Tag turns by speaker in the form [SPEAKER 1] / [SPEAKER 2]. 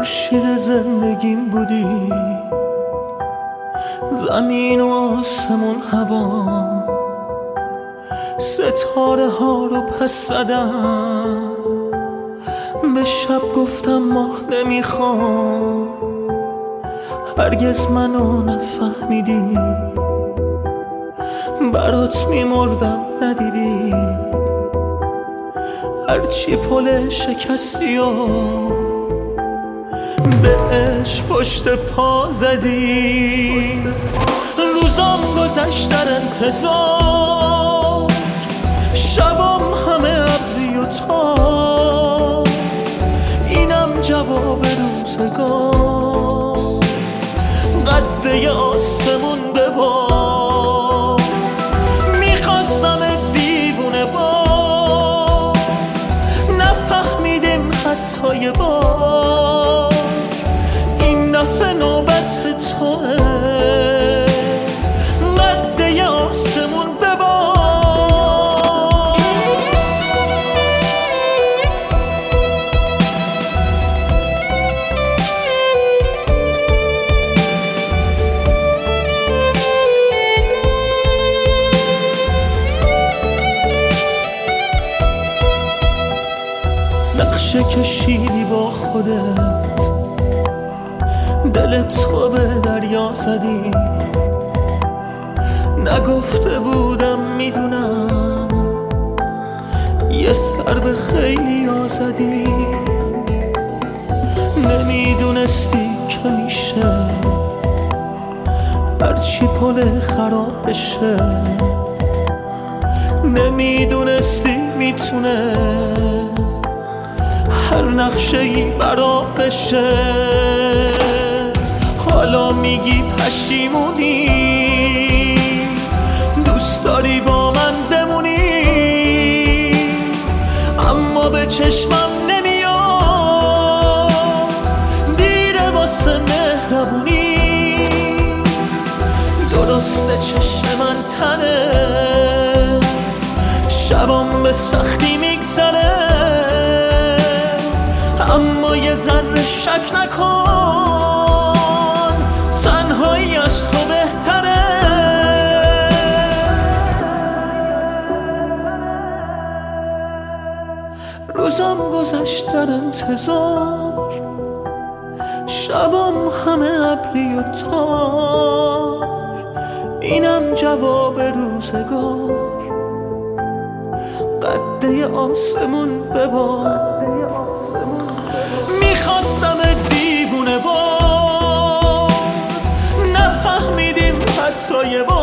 [SPEAKER 1] خورشید زندگیم بودی، زمین و آسمون هوا، ستاره ها رو پس زدم، به شب گفتم ماه نمیخوام، هرگز منو نفهمیدی، برات میمردم ندیدی، هرچی پل شکستی و به عشق پشت پا زدی. روزام گذشت در انتظار، شبام همه ابری و تار، اینم جواب روزگار، قد آسمون ببار، میخواستم دیوونه بار، نفهمیدیم حتی یه بار، این دفعه نوبت توه، قد آسمون ببار. نقشه کشیدی با خودت، دل تو به دریا زدی، نگفته بودم میدونم، یه سر به خیلی آزدی، نمیدونستی که میشه هرچی پل خراب بشه، نمیدونستی میتونه هر نقشه‌ای برا بشه. حالا میگی پشیمونی، دوست داری با من بمونی، اما به چشمم نمیاد، دیره واسه مهربونی، درسته چشم من تنه، شبام به سختی میگذره، اما یه ذره شک نکن، تنهایی از تو بهتره. روزم گذشت در انتظار، شبام همه ابری و تار، اینم جواب روزگار، قد آسمون ببار، میخواستم دیوونه بار، نفهمیدیم حتی یه بار،